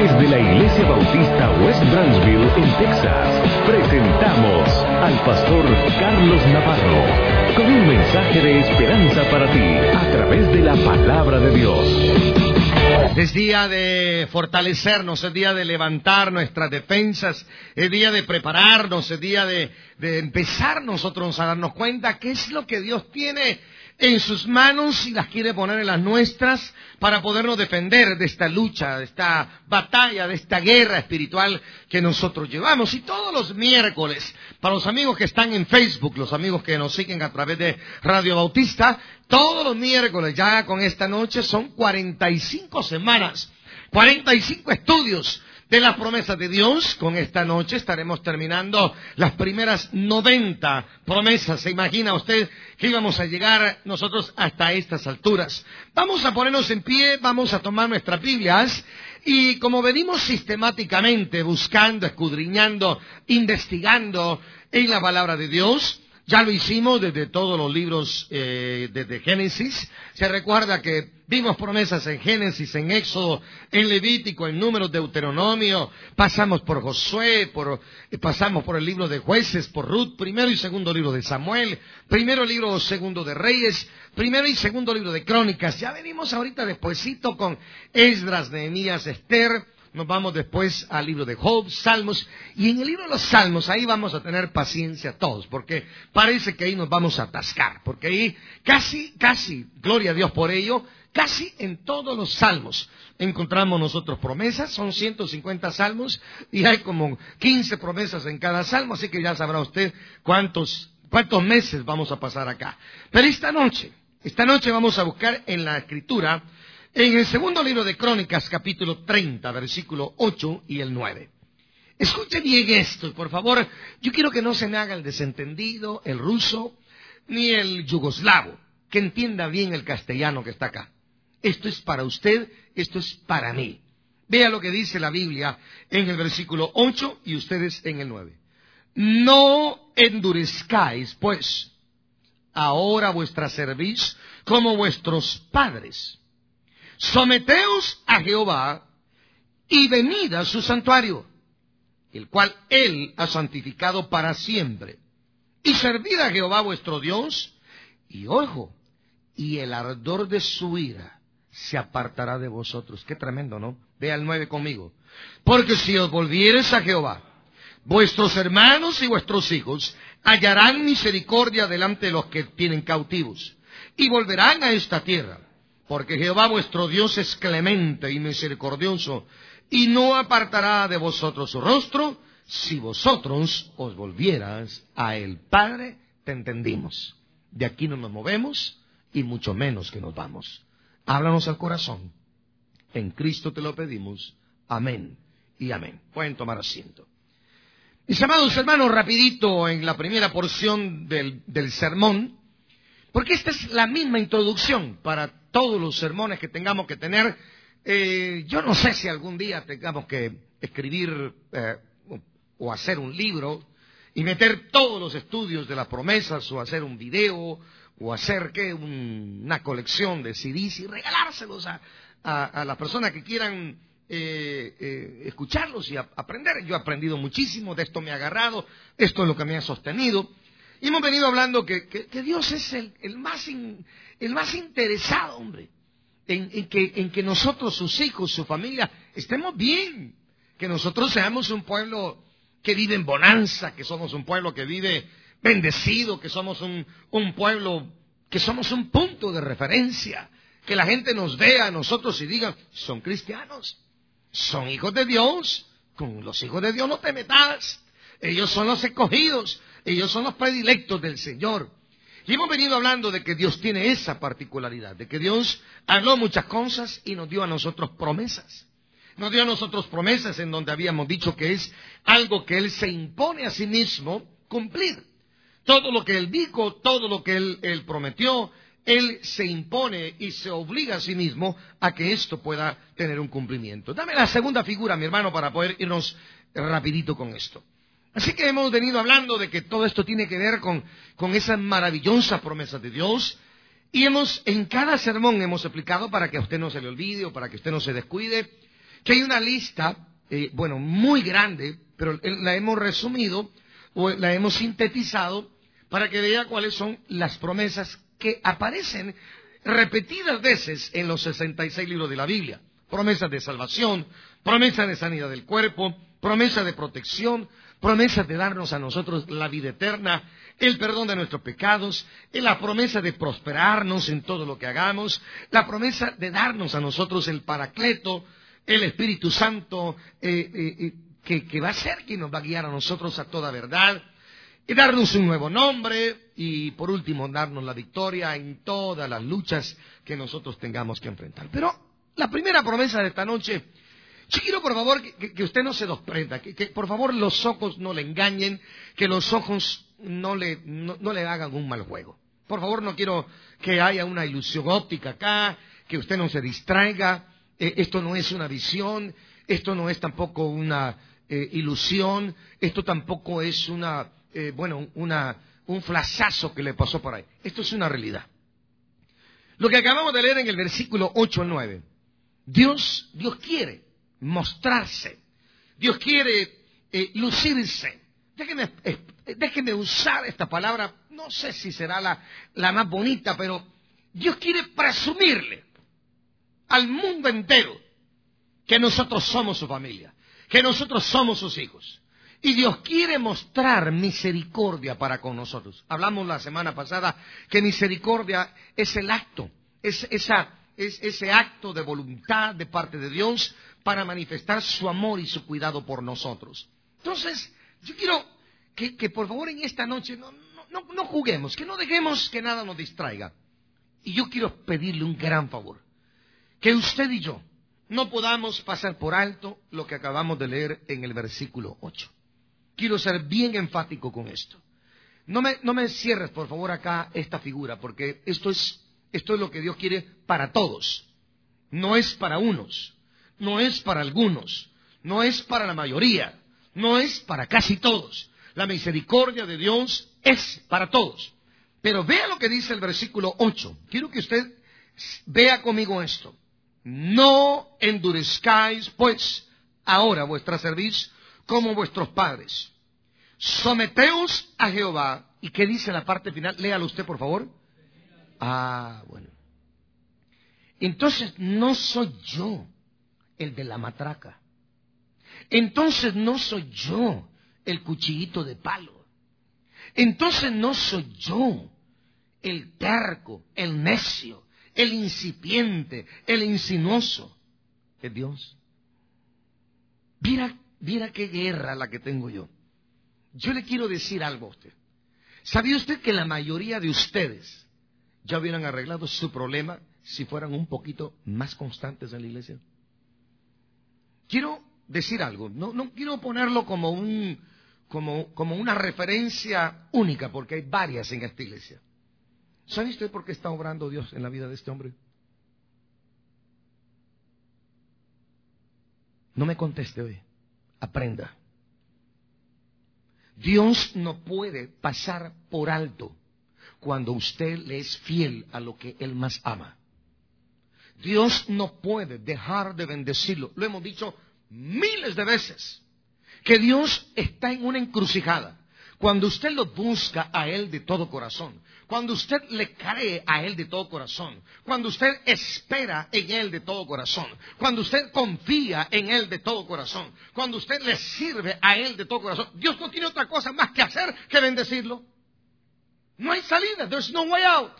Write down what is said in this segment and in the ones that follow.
Desde la Iglesia Bautista West Branchville, en Texas, presentamos al pastor Carlos Navarro con un mensaje de esperanza para ti a través de la palabra de Dios. Es día de fortalecernos, es día de levantar nuestras defensas, es día de prepararnos, es día de empezar nosotros a darnos cuenta qué es lo que Dios tiene en sus manos y las quiere poner en las nuestras para podernos defender de esta lucha, de esta batalla, de esta guerra espiritual que nosotros llevamos. Y todos los miércoles, para los amigos que están en Facebook, los amigos que nos siguen a través de Radio Bautista, todos los miércoles, ya con esta noche, son 45 semanas, 45 estudios de las promesas de Dios. Con esta noche estaremos terminando las primeras 90 promesas. ¿Se imagina usted que íbamos a llegar nosotros hasta estas alturas? Vamos a ponernos en pie, vamos a tomar nuestras Biblias y como venimos sistemáticamente buscando, escudriñando, investigando en la palabra de Dios, ya lo hicimos desde todos los libros, desde Génesis. Se recuerda que vimos promesas en Génesis, en Éxodo, en Levítico, en Números, Deuteronomio. Pasamos por Josué, pasamos por el libro de Jueces, por Ruth, primero y segundo libro de Samuel, primero libro, segundo de Reyes, primero y segundo libro de Crónicas. Ya venimos ahorita despuesito con Esdras, Nehemías, Esther. Nos vamos después al libro de Job, Salmos, y en el libro de los Salmos ahí vamos a tener paciencia todos, porque parece que ahí nos vamos a atascar, porque ahí casi, gloria a Dios por ello, casi en todos los Salmos encontramos nosotros promesas. Son 150 salmos y hay como 15 promesas en cada salmo, así que ya sabrá usted cuántos meses vamos a pasar acá. Pero esta noche vamos a buscar en la Escritura, en el segundo libro de Crónicas, capítulo 30, versículo 8 y el 9. Escuche bien esto, y por favor, yo quiero que no se me haga el desentendido, el ruso, ni el yugoslavo, que entienda bien el castellano que está acá. Esto es para usted, esto es para mí. Vea lo que dice la Biblia en el versículo 8 y ustedes en el 9. No endurezcáis, pues, ahora vuestra cerviz como vuestros padres. Someteos a Jehová y venid a su santuario, el cual Él ha santificado para siempre. Y servid a Jehová vuestro Dios, y ojo, y el ardor de su ira se apartará de vosotros. Qué tremendo, ¿no? Vea el 9 conmigo. Porque si os volviereis a Jehová, vuestros hermanos y vuestros hijos hallarán misericordia delante de los que tienen cautivos, y volverán a esta tierra. Porque Jehová vuestro Dios es clemente y misericordioso, y no apartará de vosotros su rostro, si vosotros os volvieras a Él. Padre, te entendimos. De aquí no nos movemos, y mucho menos que nos vamos. Háblanos al corazón. En Cristo te lo pedimos. Amén y amén. Pueden tomar asiento. Mis amados hermanos, rapidito en la primera porción del sermón, porque esta es la misma introducción para todos los sermones que tengamos que tener. Yo no sé si algún día tengamos que escribir o hacer un libro y meter todos los estudios de las promesas, o hacer un video, o hacer una colección de CDs y regalárselos a las personas que quieran escucharlos y aprender. Yo he aprendido muchísimo, de esto me he agarrado, esto es lo que me ha sostenido. Y hemos venido hablando que Dios es el más interesado, hombre, en que nosotros, sus hijos, su familia, estemos bien. Que nosotros seamos un pueblo que vive en bonanza, que somos un pueblo que vive bendecido, que somos un pueblo, que somos un punto de referencia. Que la gente nos vea a nosotros y diga, son cristianos, son hijos de Dios. Con los hijos de Dios no te metas. Ellos son los escogidos. Ellos son los predilectos del Señor. Y hemos venido hablando de que Dios tiene esa particularidad, de que Dios habló muchas cosas y nos dio a nosotros promesas. Nos dio a nosotros promesas en donde habíamos dicho que es algo que Él se impone a sí mismo cumplir. Todo lo que Él dijo, todo lo que Él prometió, Él se impone y se obliga a sí mismo a que esto pueda tener un cumplimiento. Dame la segunda figura, mi hermano, para poder irnos rapidito con esto. Así que hemos venido hablando de que todo esto tiene que ver con esas maravillosas promesas de Dios. Y en cada sermón hemos explicado, para que a usted no se le olvide o para que usted no se descuide, que hay una lista, muy grande, pero la hemos resumido o la hemos sintetizado para que vea cuáles son las promesas que aparecen repetidas veces en los 66 libros de la Biblia. Promesas de salvación, promesas de sanidad del cuerpo, promesas de protección, promesas de darnos a nosotros la vida eterna, el perdón de nuestros pecados, la promesa de prosperarnos en todo lo que hagamos, la promesa de darnos a nosotros el Paracleto, el Espíritu Santo, que va a ser quien nos va a guiar a nosotros a toda verdad, y darnos un nuevo nombre, y por último darnos la victoria en todas las luchas que nosotros tengamos que enfrentar. Pero la primera promesa de esta noche, yo quiero por favor que usted no se desprenda, que por favor los ojos no le engañen, que los ojos no le hagan un mal juego. Por favor, no quiero que haya una ilusión óptica acá, que usted no se distraiga. Esto no es una visión, esto no es tampoco una ilusión, esto tampoco es un flashazo que le pasó por ahí. Esto es una realidad. Lo que acabamos de leer en el versículo 8 al 9. Dios quiere mostrarse, Dios quiere lucirse. Déjeme usar esta palabra, no sé si será la más bonita, pero Dios quiere presumirle al mundo entero que nosotros somos su familia, que nosotros somos sus hijos. Y Dios quiere mostrar misericordia para con nosotros. Hablamos la semana pasada que misericordia es el acto, es ese acto de voluntad de parte de Dios para manifestar su amor y su cuidado por nosotros. Entonces, yo quiero que por favor en esta noche no juguemos, que no dejemos que nada nos distraiga. Y yo quiero pedirle un gran favor, que usted y yo no podamos pasar por alto lo que acabamos de leer en el versículo 8. Quiero ser bien enfático con esto. No me cierres, por favor, acá esta figura, porque esto es lo que Dios quiere para todos. No es para unos, no es para algunos, no es para la mayoría, no es para casi todos. La misericordia de Dios es para todos. Pero vea lo que dice el versículo 8. Quiero que usted vea conmigo esto. No endurezcáis, pues, ahora vuestra cerviz como vuestros padres. Someteos a Jehová. ¿Y qué dice la parte final? Léalo usted, por favor. Bueno. Entonces no soy yo el de la matraca. Entonces no soy yo el cuchillito de palo. Entonces no soy yo el terco, el necio, el incipiente, el insinuoso. Es Dios. Mira qué guerra la que tengo yo. Yo le quiero decir algo a usted. ¿Sabía usted que la mayoría de ustedes ya hubieran arreglado su problema si fueran un poquito más constantes en la iglesia? Quiero decir algo. No quiero ponerlo como una referencia única, porque hay varias en esta iglesia. ¿Sabe usted por qué está obrando Dios en la vida de este hombre? No me conteste hoy. Aprenda. Dios no puede pasar por alto cuando usted le es fiel a lo que Él más ama. Dios no puede dejar de bendecirlo. Lo hemos dicho miles de veces, que Dios está en una encrucijada. Cuando usted lo busca a Él de todo corazón, cuando usted le cree a Él de todo corazón, cuando usted espera en Él de todo corazón, cuando usted confía en Él de todo corazón, cuando usted le sirve a Él de todo corazón, Dios no tiene otra cosa más que hacer que bendecirlo. No hay salida, there's no way out.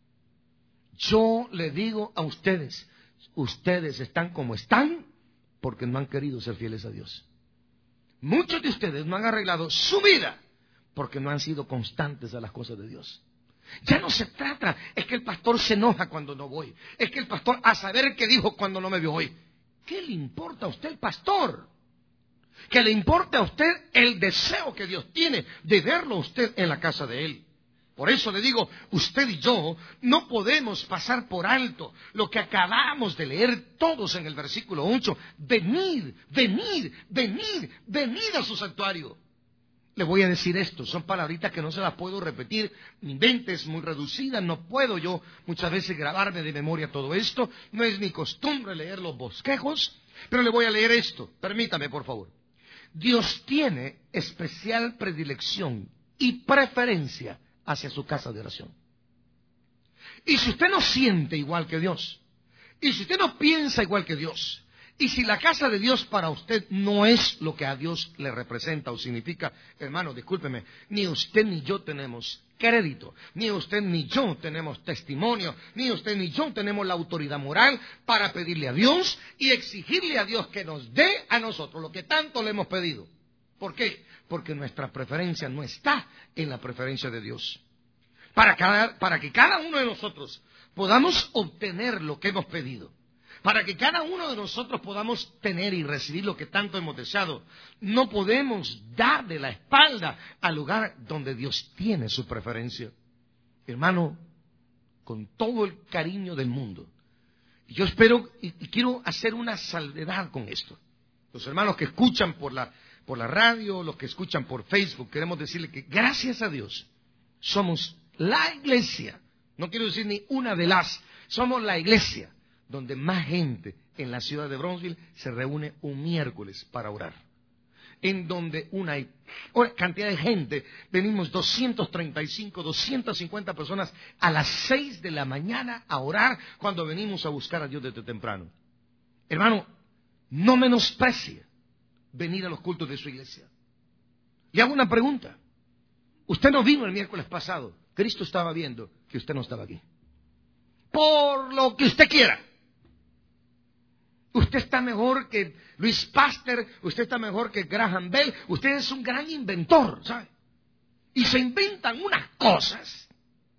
Yo le digo a ustedes, ustedes están como están porque no han querido ser fieles a Dios. Muchos de ustedes no han arreglado su vida porque no han sido constantes a las cosas de Dios. Ya no se trata, es que el pastor se enoja cuando no voy. Es que el pastor, a saber qué dijo cuando no me vio hoy. ¿Qué le importa a usted el pastor? Que le importe a usted el deseo que Dios tiene de verlo a usted en la casa de Él. Por eso le digo, usted y yo no podemos pasar por alto lo que acabamos de leer todos en el versículo 8. Venid, venid, venid, venid a su santuario. Le voy a decir esto, son palabritas que no se las puedo repetir, mi mente es muy reducida, no puedo yo muchas veces grabarme de memoria todo esto, no es mi costumbre leer los bosquejos, Pero le voy a leer esto. Permítame, por favor. Dios tiene especial predilección y preferencia hacia su casa de oración. Y si usted no siente igual que Dios, y si usted no piensa igual que Dios, y si la casa de Dios para usted no es lo que a Dios le representa o significa, hermano, discúlpeme, ni usted ni yo tenemos crédito, ni usted ni yo tenemos testimonio, ni usted ni yo tenemos la autoridad moral para pedirle a Dios y exigirle a Dios que nos dé a nosotros lo que tanto le hemos pedido. ¿Por qué? Porque nuestra preferencia no está en la preferencia de Dios. Para que cada uno de nosotros podamos obtener lo que hemos pedido, para que cada uno de nosotros podamos tener y recibir lo que tanto hemos deseado, no podemos darle la espalda al lugar donde Dios tiene su preferencia. Hermano, con todo el cariño del mundo, yo espero y quiero hacer una salvedad con esto. Los hermanos que escuchan por la radio, los que escuchan por Facebook, queremos decirle que gracias a Dios somos la iglesia, no quiero decir ni una de las, somos la iglesia donde más gente en la ciudad de Bronzeville se reúne un miércoles para orar. En donde una cantidad de gente, venimos 235, 250 personas a las 6 de la mañana a orar cuando venimos a buscar a Dios desde temprano. Hermano, no menosprecie venir a los cultos de su iglesia. Le hago una pregunta. Usted no vino el miércoles pasado. Cristo estaba viendo que usted no estaba aquí. Por lo que usted quiera. Usted está mejor que Luis Pasteur, usted está mejor que Graham Bell, usted es un gran inventor, ¿sabe? Y se inventan unas cosas,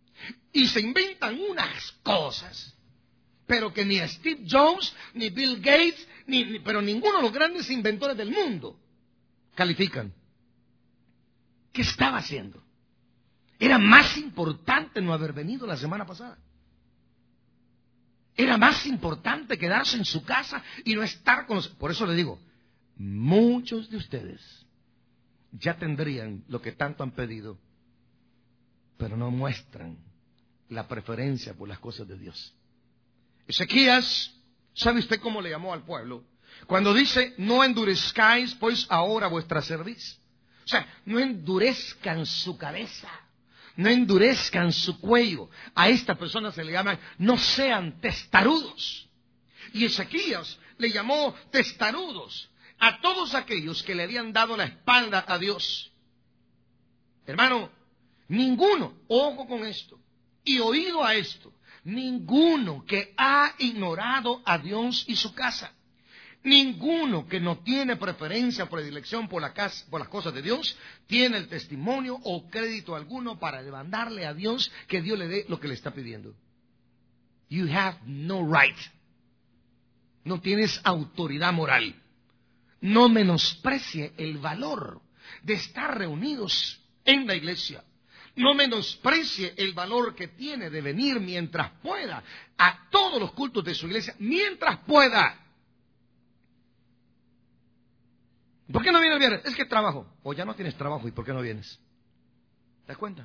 pero que ni Steve Jobs, ni Bill Gates, pero ninguno de los grandes inventores del mundo califican. ¿Qué estaba haciendo? Era más importante no haber venido la semana pasada. Era más importante quedarse en su casa y no estar con los... Por eso le digo, muchos de ustedes ya tendrían lo que tanto han pedido, pero no muestran la preferencia por las cosas de Dios. Ezequías, ¿sabe usted cómo le llamó al pueblo? Cuando dice, no endurezcáis pues ahora vuestra cerviz. O sea, no endurezcan su cabeza. No endurezcan su cuello. A esta persona se le llaman, no sean testarudos. Y Ezequías le llamó testarudos a todos aquellos que le habían dado la espalda a Dios. Hermano, ninguno, ojo con esto, y oído a esto, ninguno que ha ignorado a Dios y su casa, ninguno que no tiene preferencia o predilección por las cosas de Dios, tiene el testimonio o crédito alguno para demandarle a Dios que Dios le dé lo que le está pidiendo. You have no right. No tienes autoridad moral. No menosprecie el valor de estar reunidos en la iglesia. No menosprecie el valor que tiene de venir mientras pueda a todos los cultos de su iglesia, mientras pueda. ¿Por qué no vienes el viernes? Es que trabajo. O ya no tienes trabajo, ¿y por qué no vienes? ¿Te das cuenta?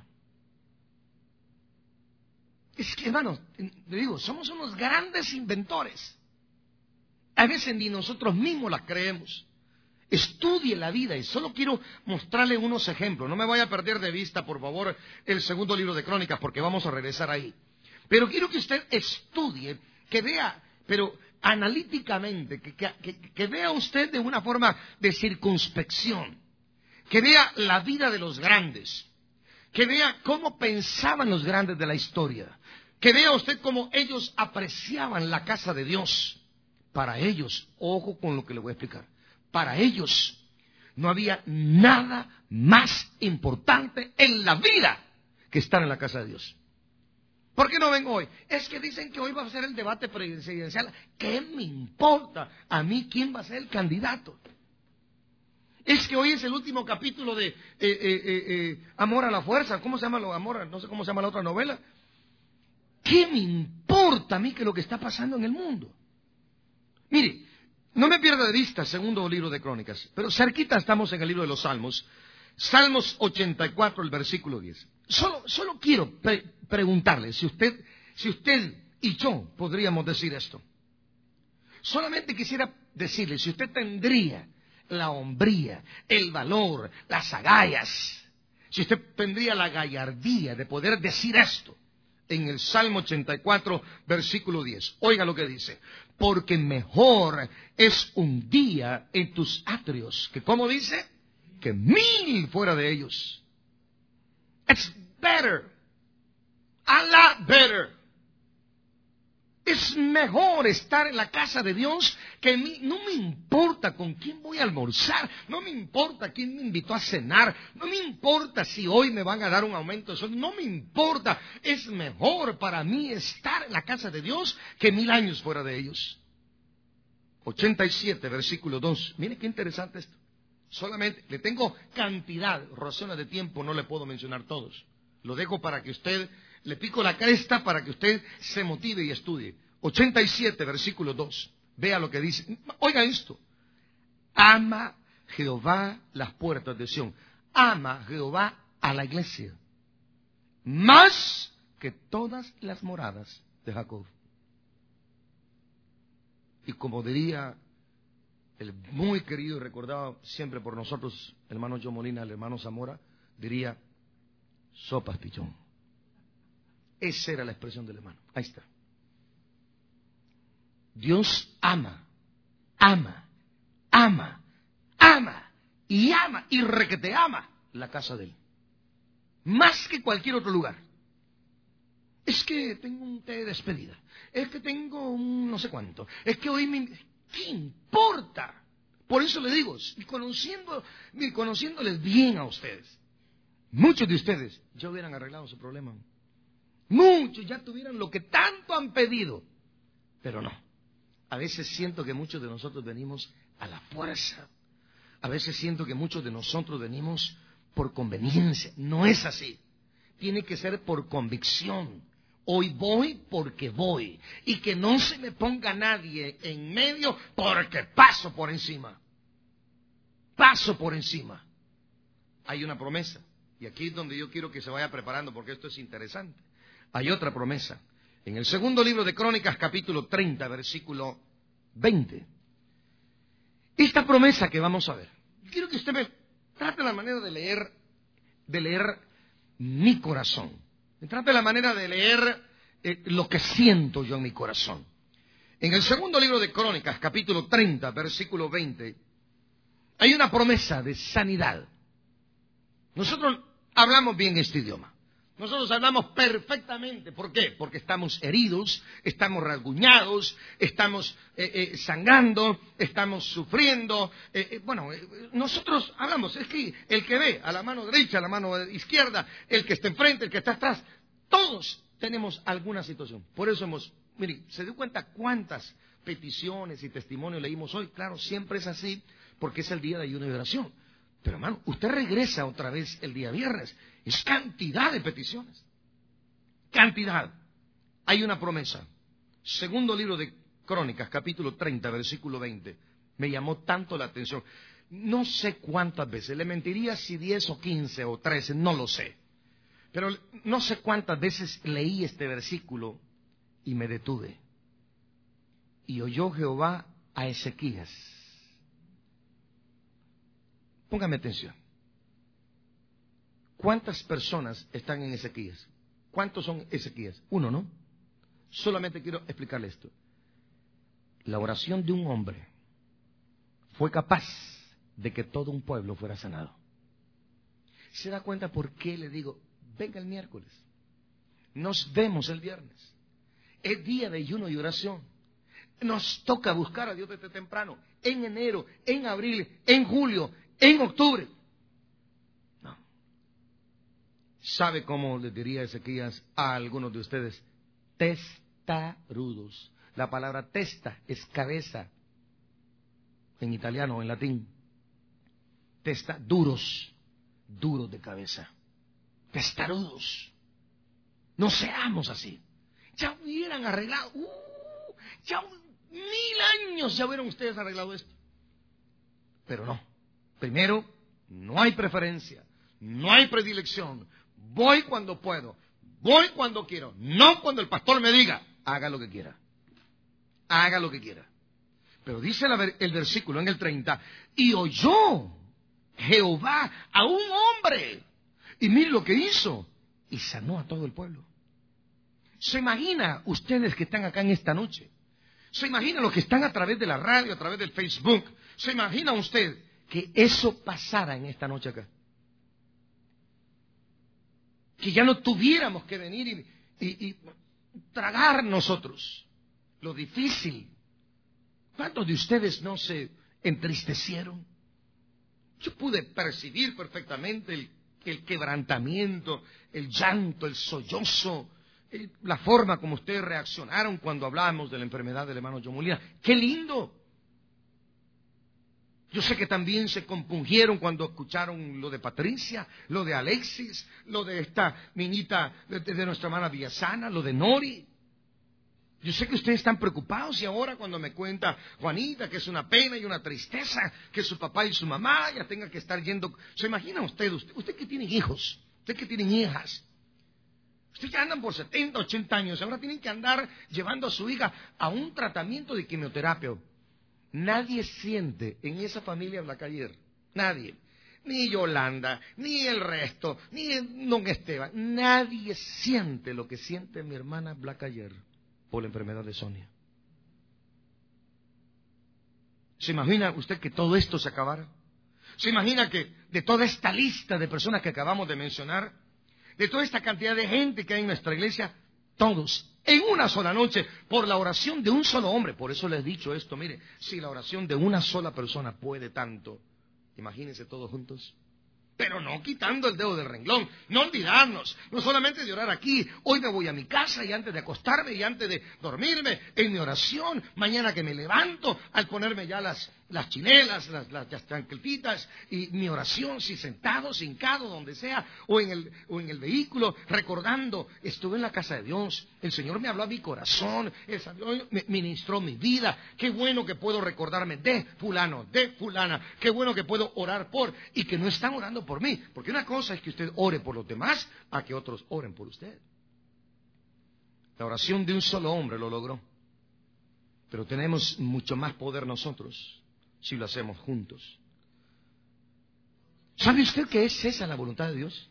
Es que, hermanos, le digo, somos unos grandes inventores. A veces ni nosotros mismos las creemos. Estudie la vida y solo quiero mostrarle unos ejemplos. No me vaya a perder de vista, por favor, el segundo libro de Crónicas, porque vamos a regresar ahí. Pero quiero que usted estudie, que vea, pero analíticamente, que vea usted de una forma de circunspección, que vea la vida de los grandes, que vea cómo pensaban los grandes de la historia, que vea usted cómo ellos apreciaban la casa de Dios. Para ellos, ojo con lo que le voy a explicar, para ellos no había nada más importante en la vida que estar en la casa de Dios. ¿Por qué no vengo hoy? Es que dicen que hoy va a ser el debate presidencial. ¿Qué me importa a mí quién va a ser el candidato? Es que hoy es el último capítulo de Amor a la Fuerza. ¿Cómo se llama Amor? No sé cómo se llama la otra novela. ¿Qué me importa a mí que lo que está pasando en el mundo? Mire, no me pierda de vista el segundo libro de Crónicas, pero cerquita estamos en el libro de los Salmos. Salmos 84, el versículo 10. Solo quiero preguntarle si usted y yo podríamos decir esto. Solamente quisiera decirle, si usted tendría la hombría, el valor, las agallas, si usted tendría la gallardía de poder decir esto en el Salmo 84, versículo 10. Oiga lo que dice. Porque mejor es un día en tus atrios, que ¿cómo dice? Que 1000 fuera de ellos. It's better. A lot better. Es mejor estar en la casa de Dios que no me importa con quién voy a almorzar, no me importa quién me invitó a cenar, no me importa si hoy me van a dar un aumento de sueldo, no me importa. Es mejor para mí estar en la casa de Dios que 1000 años fuera de ellos. 87, versículo 2. Mire qué interesante esto. Solamente le tengo cantidad, razones de tiempo, no le puedo mencionar todos. Lo dejo para que usted, le pico la cresta para que usted se motive y estudie. 87, versículo 2. Vea lo que dice. Oiga esto. Ama Jehová las puertas de Sión. Ama Jehová a la iglesia. Más que todas las moradas de Jacob. Y como diría el muy querido y recordado siempre por nosotros, el hermano John Molina, el hermano Zamora, diría, sopas pichón. Esa era la expresión del hermano. Ahí está. Dios ama, ama, ama, ama y requete ama la casa de Él. Más que cualquier otro lugar. Es que tengo un té de despedida. Es que tengo un no sé cuánto. Es que hoy ¿qué importa? Por eso le digo, conociéndoles bien a ustedes, muchos de ustedes ya hubieran arreglado su problema. Muchos ya tuvieran lo que tanto han pedido. Pero no. A veces siento que muchos de nosotros venimos a la fuerza. A veces siento que muchos de nosotros venimos por conveniencia. No es así. Tiene que ser por convicción. Hoy voy porque voy. Y que no se me ponga nadie en medio porque paso por encima. Paso por encima. Hay una promesa. Y aquí es donde yo quiero que se vaya preparando porque esto es interesante. Hay otra promesa. En el segundo libro de Crónicas, capítulo 30, versículo 20. Esta promesa que vamos a ver. Quiero que usted me trate la manera de leer mi corazón. Trate la manera de leer lo que siento yo en mi corazón. En el segundo libro de Crónicas, capítulo 30, versículo 20, hay una promesa de sanidad. Nosotros hablamos bien este idioma. Nosotros hablamos perfectamente. ¿Por qué? Porque estamos heridos, estamos rasguñados, estamos sangrando, estamos sufriendo. Nosotros hablamos. Es que el que ve a la mano derecha, a la mano izquierda, el que está enfrente, el que está atrás, todos tenemos alguna situación. Por eso mire, ¿se dio cuenta cuántas peticiones y testimonios leímos hoy? Claro, siempre es así porque es el día de ayuno y oración. Pero hermano, usted regresa otra vez el día viernes. Es cantidad de peticiones. Cantidad. Hay una promesa. Segundo libro de Crónicas, capítulo 30, versículo 20. Me llamó tanto la atención. No sé cuántas veces. Le mentiría si 10 o 15 o 13. No lo sé. Pero no sé cuántas veces leí este versículo y me detuve. Y oyó Jehová a Ezequías. Póngame atención. ¿Cuántas personas están en Ezequías? ¿Cuántos son Ezequías? Uno, ¿no? Solamente quiero explicarle esto. La oración de un hombre fue capaz de que todo un pueblo fuera sanado. ¿Se da cuenta por qué le digo, venga el miércoles? Nos vemos el viernes. Es día de ayuno y oración. Nos toca buscar a Dios desde temprano. En enero, en abril, en julio, en octubre. No. ¿Sabe cómo les diría Ezequías a algunos de ustedes? Testarudos. La palabra testa es cabeza. En italiano o en latín. Testa, duros. Duros de cabeza. Testarudos. No seamos así. Ya hubieran arreglado. Ya 1000 años ya hubieran ustedes arreglado esto. Pero no. Primero, no hay preferencia, no hay predilección. Voy cuando puedo, voy cuando quiero, no cuando el pastor me diga, haga lo que quiera. Haga lo que quiera. Pero dice el versículo en el 30, y oyó Jehová a un hombre. Y mire lo que hizo. Y sanó a todo el pueblo. ¿Se imagina ustedes que están acá en esta noche? ¿Se imagina los que están a través de la radio, a través del Facebook? ¿Se imagina usted que eso pasara en esta noche acá? Que ya no tuviéramos que venir y tragar nosotros lo difícil. ¿Cuántos de ustedes no se entristecieron? Yo pude percibir perfectamente el quebrantamiento, el llanto, el sollozo, la forma como ustedes reaccionaron cuando hablábamos de la enfermedad del hermano John Molina. ¡Qué lindo! Yo sé que también se compungieron cuando escucharon lo de Patricia, lo de Alexis, lo de esta niñita de nuestra hermana Villasana, lo de Nori. Yo sé que ustedes están preocupados y ahora cuando me cuenta Juanita que es una pena y una tristeza que su papá y su mamá ya tengan que estar yendo. ¿Se imagina usted que tiene hijos, usted que tiene hijas? Ustedes ya andan por 70, 80 años, ahora tienen que andar llevando a su hija a un tratamiento de quimioterapia. Nadie siente en esa familia Blacayer, nadie, ni Yolanda, ni el resto, ni don Esteban, nadie siente lo que siente mi hermana Blacayer por la enfermedad de Sonia. ¿Se imagina usted que todo esto se acabara? ¿Se imagina que de toda esta lista de personas que acabamos de mencionar, de toda esta cantidad de gente que hay en nuestra iglesia, todos, en una sola noche, por la oración de un solo hombre? Por eso les he dicho esto, mire, si la oración de una sola persona puede tanto, imagínense todos juntos. Pero no quitando el dedo del renglón, no olvidarnos, no solamente de orar aquí. Hoy me voy a mi casa y antes de acostarme y antes de dormirme, en mi oración, mañana que me levanto, al ponerme ya las chinelas, las chancletitas, y mi oración, si sentado, hincado, donde sea, o en el vehículo, recordando, estuve en la casa de Dios, el Señor me habló a mi corazón, el Señor me ministró mi vida, qué bueno que puedo recordarme de fulano, de fulana, qué bueno que puedo orar por, y que no están orando por mí, porque una cosa es que usted ore por los demás, a que otros oren por usted. La oración de un solo hombre lo logró, pero tenemos mucho más poder nosotros si lo hacemos juntos. ¿Sabe usted que es esa la voluntad de Dios?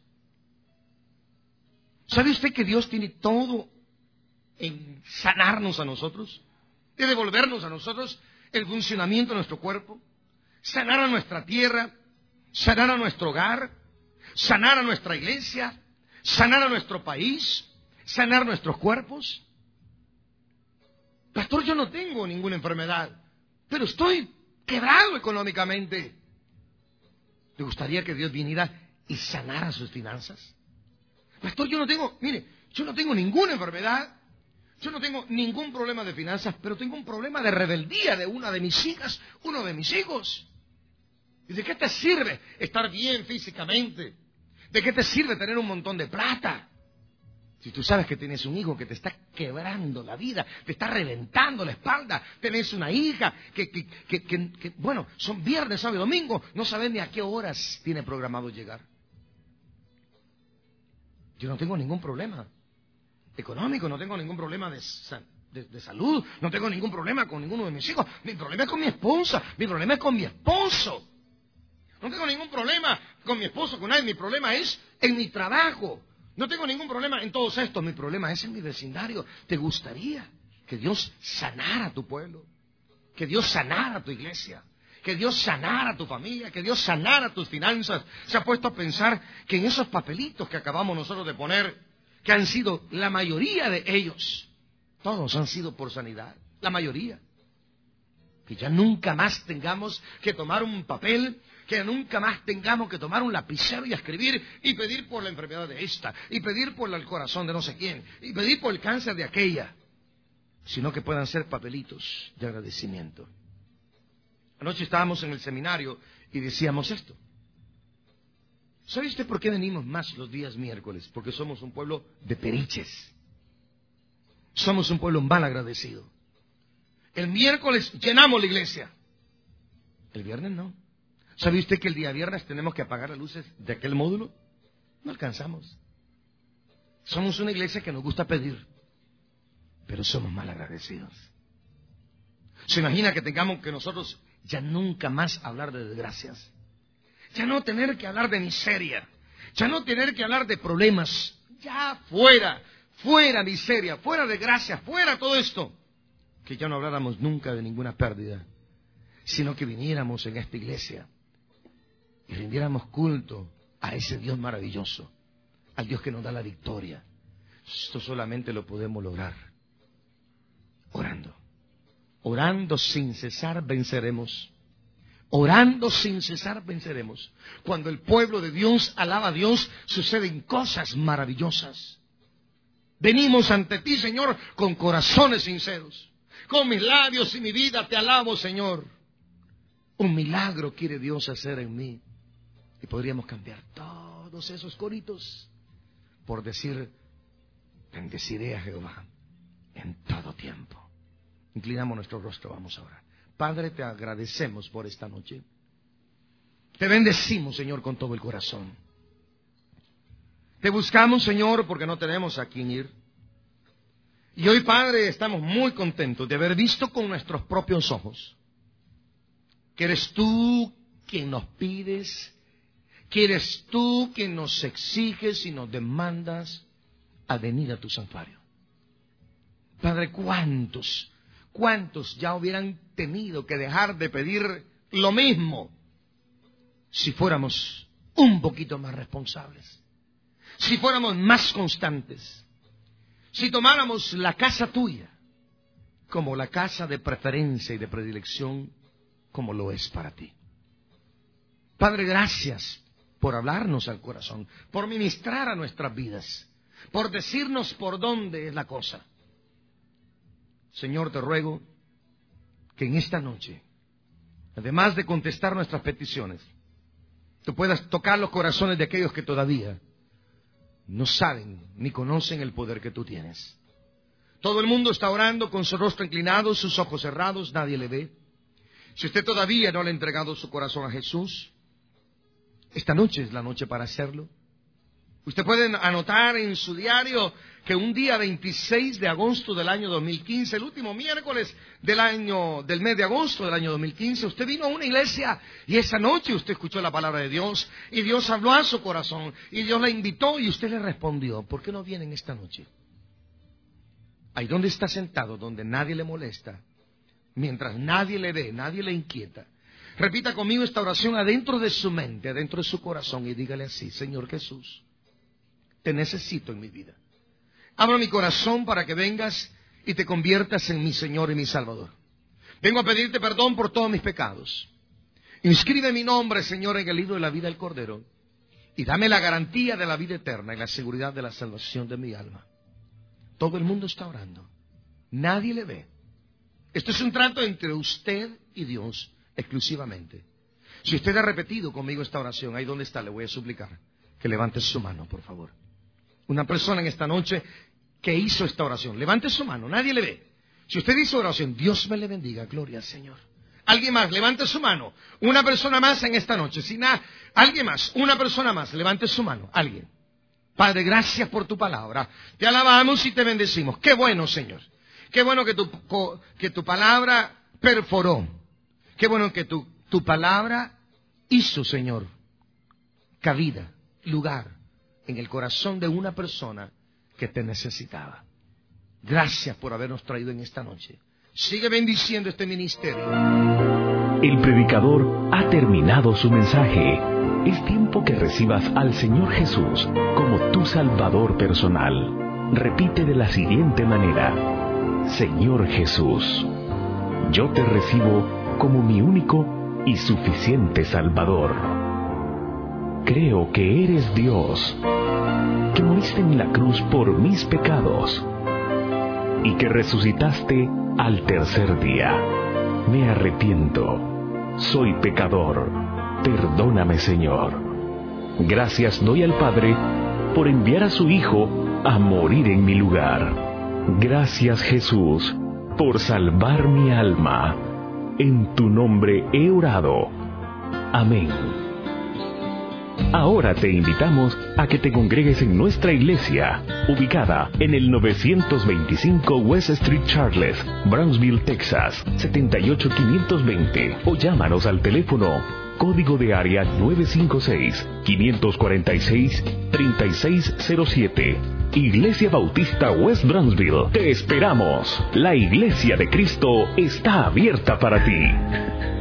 ¿Sabe usted que Dios tiene todo en sanarnos a nosotros? De devolvernos a nosotros el funcionamiento de nuestro cuerpo, sanar a nuestra tierra, sanar a nuestro hogar, sanar a nuestra iglesia, sanar a nuestro país, sanar nuestros cuerpos. Pastor, yo no tengo ninguna enfermedad, pero estoy quebrado económicamente. ¿Le gustaría que Dios viniera y sanara sus finanzas? Pastor, yo no tengo ninguna enfermedad, yo no tengo ningún problema de finanzas, pero tengo un problema de rebeldía de una de mis hijas, uno de mis hijos. ¿Y de qué te sirve estar bien físicamente? ¿De qué te sirve tener un montón de plata? Si tú sabes que tienes un hijo que te está quebrando la vida, te está reventando la espalda, tenés una hija que bueno, son viernes, sábado y domingo, no sabes ni a qué horas tiene programado llegar. Yo no tengo ningún problema económico, no tengo ningún problema de salud, no tengo ningún problema con ninguno de mis hijos. Mi problema es con mi esposa, mi problema es con mi esposo. No tengo ningún problema con mi esposo, con nadie, mi problema es en mi trabajo. No tengo ningún problema en todos estos, mi problema es en mi vecindario. ¿Te gustaría que Dios sanara a tu pueblo? Que Dios sanara a tu iglesia, que Dios sanara a tu familia, que Dios sanara tus finanzas. Se ha puesto a pensar que en esos papelitos que acabamos nosotros de poner, que han sido la mayoría de ellos, todos han sido por sanidad, la mayoría. Que ya nunca más tengamos que tomar un papel, que nunca más tengamos que tomar un lapicero y escribir y pedir por la enfermedad de esta, y pedir por el corazón de no sé quién, y pedir por el cáncer de aquella, sino que puedan ser papelitos de agradecimiento. Anoche estábamos en el seminario y decíamos esto. ¿Sabe usted por qué venimos más los días miércoles? Porque somos un pueblo de periches. Somos un pueblo mal agradecido. El miércoles llenamos la iglesia. El viernes no. ¿Sabe usted que el día viernes tenemos que apagar las luces de aquel módulo? No alcanzamos. Somos una iglesia que nos gusta pedir, pero somos mal agradecidos. ¿Se imagina que tengamos que nosotros ya nunca más hablar de desgracias? Ya no tener que hablar de miseria. Ya no tener que hablar de problemas. Ya fuera miseria, fuera desgracia, fuera todo esto. Que ya no habláramos nunca de ninguna pérdida, sino que viniéramos en esta iglesia y rindiéramos culto a ese Dios maravilloso, al Dios que nos da la victoria. Esto solamente lo podemos lograr orando. Orando sin cesar venceremos. Orando sin cesar venceremos. Cuando el pueblo de Dios alaba a Dios, suceden cosas maravillosas. Venimos ante ti, Señor, con corazones sinceros. Con mis labios y mi vida te alabo, Señor. Un milagro quiere Dios hacer en mí. Y podríamos cambiar todos esos coritos por decir: bendeciré a Jehová en todo tiempo. Inclinamos nuestro rostro, vamos a orar. Padre, te agradecemos por esta noche. Te bendecimos, Señor, con todo el corazón. Te buscamos, Señor, porque no tenemos a quién ir. Y hoy, Padre, estamos muy contentos de haber visto con nuestros propios ojos que eres tú quien nos pides, que eres tú quien nos exiges y nos demandas a venir a tu santuario. Padre, ¿cuántos ya hubieran tenido que dejar de pedir lo mismo si fuéramos un poquito más responsables, si fuéramos más constantes, si tomáramos la casa tuya como la casa de preferencia y de predilección como lo es para ti? Padre, gracias por hablarnos al corazón, por ministrar a nuestras vidas, por decirnos por dónde es la cosa. Señor, te ruego que en esta noche, además de contestar nuestras peticiones, tú puedas tocar los corazones de aquellos que todavía no saben ni conocen el poder que tú tienes. Todo el mundo está orando con su rostro inclinado, sus ojos cerrados, nadie le ve. Si usted todavía no le ha entregado su corazón a Jesús, esta noche es la noche para hacerlo. Usted puede anotar en su diario que un día 26 de agosto del año 2015, el último miércoles del mes de agosto del año 2015, usted vino a una iglesia y esa noche usted escuchó la palabra de Dios y Dios habló a su corazón y Dios la invitó y usted le respondió. ¿Por qué no vienen esta noche? Ahí donde está sentado, donde nadie le molesta, mientras nadie le ve, nadie le inquieta. Repita conmigo esta oración adentro de su mente, adentro de su corazón y dígale así: Señor Jesús, te necesito en mi vida. Abro mi corazón para que vengas y te conviertas en mi Señor y mi Salvador. Vengo a pedirte perdón por todos mis pecados. Inscribe mi nombre, Señor, en el libro de la vida del Cordero y dame la garantía de la vida eterna y la seguridad de la salvación de mi alma. Todo el mundo está orando. Nadie le ve. Esto es un trato entre usted y Dios exclusivamente. Si usted ha repetido conmigo esta oración, ahí donde está, le voy a suplicar que levante su mano, por favor. Una persona en esta noche que hizo esta oración, levante su mano, nadie le ve. Si usted hizo oración, Dios me le bendiga, gloria al Señor. Alguien más, levante su mano. Una persona más en esta noche, alguien más, una persona más, levante su mano, alguien. Padre, gracias por tu palabra. Te alabamos y te bendecimos. Qué bueno, Señor. Qué bueno que tu palabra perforó. Qué bueno que tu palabra hizo, Señor, cabida, lugar en el corazón de una persona que te necesitaba. Gracias por habernos traído en esta noche. Sigue bendiciendo este ministerio. El predicador ha terminado su mensaje. Es tiempo que recibas al Señor Jesús como tu Salvador personal. Repite de la siguiente manera: Señor Jesús, yo te recibo como mi único y suficiente Salvador. Creo que eres Dios, que moriste en la cruz por mis pecados y que resucitaste al tercer día. Me arrepiento, soy pecador, perdóname, Señor. Gracias doy al Padre por enviar a su Hijo a morir en mi lugar. Gracias, Jesús, por salvar mi alma. En tu nombre he orado. Amén. Ahora te invitamos a que te congregues en nuestra iglesia, ubicada en el 925 West Street Charles, Brownsville, Texas, 78520, o llámanos al teléfono código de área 956-546-3607. Iglesia Bautista West Brownsville. Te esperamos. La Iglesia de Cristo está abierta para ti.